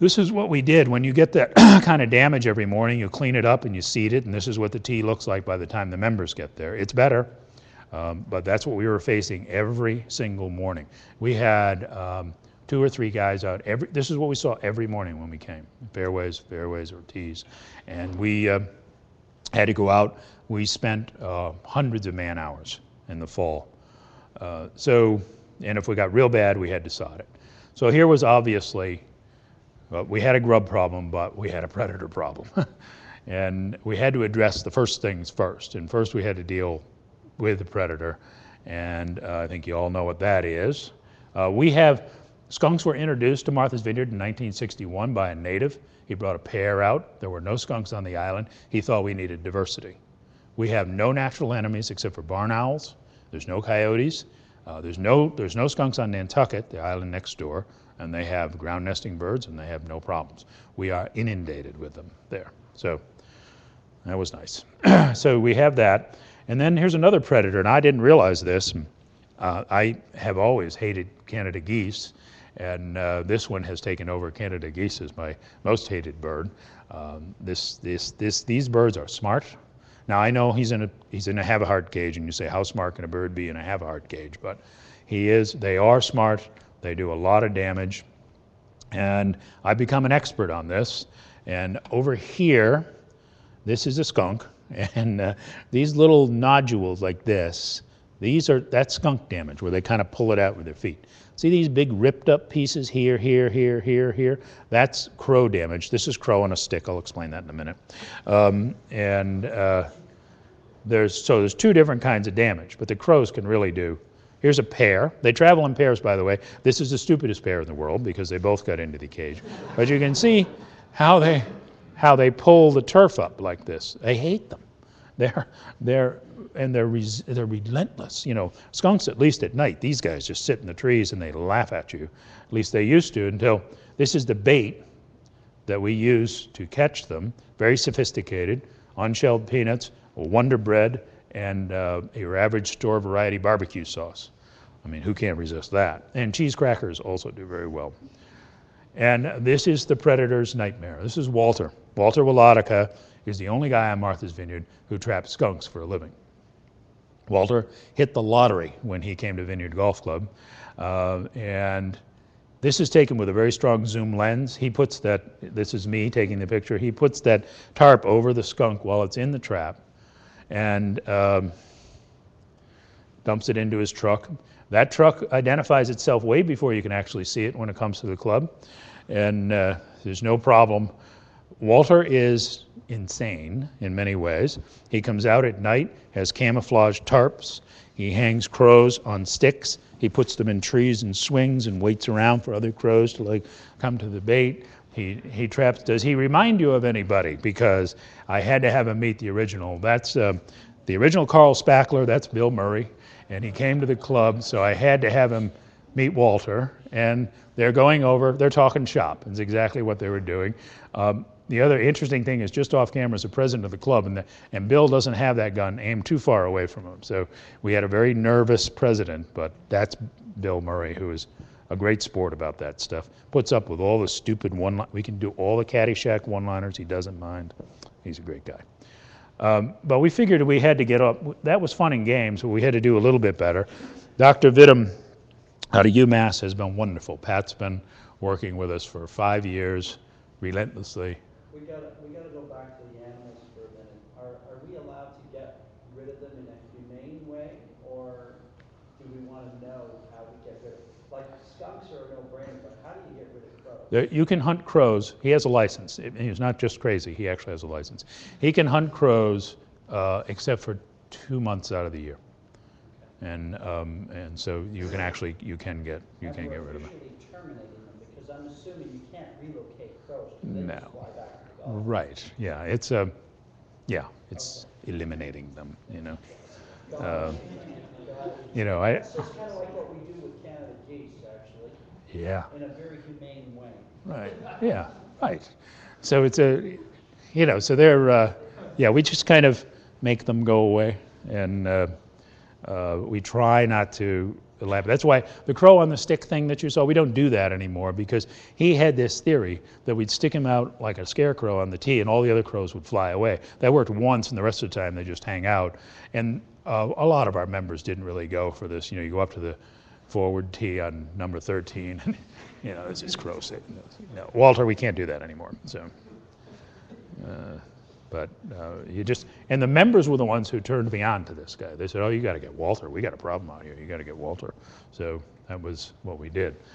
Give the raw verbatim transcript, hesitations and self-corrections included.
this is what we did. When you get that kind of damage every morning, you clean it up and you seed it, and this is what the tea looks like by the time the members get there. It's better, um, but that's what we were facing every single morning. We had um, two or three guys out. Every this is what we saw every morning when we came, fairways, fairways or tees, and we uh, had to go out. We spent uh, hundreds of man hours in the fall. Uh, so, and if we got real bad, we had to sod it. So here was obviously, well, we had a grub problem, but we had a predator problem. And we had to address the first things first. And first we had to deal with the predator. And uh, I think you all know what that is. Uh, we have, skunks were introduced to Martha's Vineyard in nineteen sixty-one by a native. He brought a pair out. There were no skunks on the island. He thought we needed diversity. We have no natural enemies except for barn owls. There's no coyotes. Uh, there's no there's no skunks on Nantucket, the island next door, and they have ground nesting birds and they have no problems. We are inundated with them there. So that was nice. So we have that. And then here's another predator, and I didn't realize this. Uh, I have always hated Canada geese, and uh, this one has taken over. Canada geese is my most hated bird. Um, this, this, this, these birds are smart. Now I know he's in a he's in a have-a-heart cage, and you say, how smart can a bird be in a have-a-heart cage? But he is. They are smart. They do a lot of damage, and I've become an expert on this. And over here, this is a skunk, and uh, these little nodules like this, these are that's skunk damage where they kind of pull it out with their feet. See these big ripped up pieces here, here, here, here, here? That's crow damage. This is crow on a stick. I'll explain that in a minute. Um, and uh, there's so there's two different kinds of damage, but the crows can really do. Here's a pair. They travel in pairs, by the way. This is the stupidest pair in the world because they both got into the cage. But you can see how they how they pull the turf up like this. They hate them. They're they're and they're res they're relentless. You know, skunks, at least at night, these guys just sit in the trees and they laugh at you. At least they used to, until this is the bait that we use to catch them. Very sophisticated, unshelled peanuts, Wonder Bread, and uh, your average store variety barbecue sauce. I mean, who can't resist that? And cheese crackers also do very well. And this is the predator's nightmare. This is Walter. Walter Wolotica is the only guy on Martha's Vineyard who traps skunks for a living. Walter hit the lottery when he came to Vineyard Golf Club. Uh, and this is taken with a very strong zoom lens. He puts that, this is me taking the picture, he puts that tarp over the skunk while it's in the trap and um, dumps it into his truck. That truck identifies itself way before you can actually see it when it comes to the club. And uh, there's no problem. Walter is insane in many ways. He comes out at night, has camouflage tarps. He hangs crows on sticks. He puts them in trees and swings and waits around for other crows to like come to the bait. He, he traps, does he remind you of anybody? Because I had to have him meet the original. That's uh, the original Carl Spackler, that's Bill Murray. And he came to the club, so I had to have him meet Walter. And they're going over, they're talking shop. It's exactly what they were doing. Um, the other interesting thing is just off camera is the president of the club, and, the, and Bill doesn't have that gun aimed too far away from him. So we had a very nervous president, but that's Bill Murray, who is a great sport about that stuff. Puts up with all the stupid one, we can do all the Caddyshack one-liners, he doesn't mind. He's a great guy. Um, but we figured we had to get up, that was fun and games, but we had to do a little bit better. Doctor Vittum out of UMass has been wonderful. Pat's been working with us for five years, relentlessly. We got we got to go back to the animals for a minute. Are are we allowed to get rid of them in a humane way, or do we want to know how to get rid of them? Like skunks are a no-brainer, but how do you get rid of crows? There, you can hunt crows. He has a license. He's not just crazy. He actually has a license. He can hunt crows uh, except for two months out of the year, and um, and so you can actually you can get you and can get rid of them. Terminating them because I'm assuming you can't relocate crows. They No. just fly back. Oh. Right. Yeah. It's a. Uh, yeah. It's okay. Eliminating them. You know. Uh, you know. I. So it's kind of like what we do with Canada geese, actually. Yeah. In a very humane way. Right. Yeah. Right. So it's a. You know. So they're. Uh, yeah. We just kind of make them go away, and uh, Uh, we try not to elaborate. That's why the crow on the stick thing that you saw, we don't do that anymore, because he had this theory that we'd stick him out like a scarecrow on the tee and all the other crows would fly away. That worked once, and the rest of the time they just hang out. And uh, a lot of our members didn't really go for this. You know, you go up to the forward tee on number thirteen, and you know, this is crow sitting. No, Walter, we can't do that anymore. So. Uh, But uh, you just, and the members were the ones who turned me on to this guy. They said, oh, you got to get Walter. We got a problem out here. You got to get Walter. So that was what we did.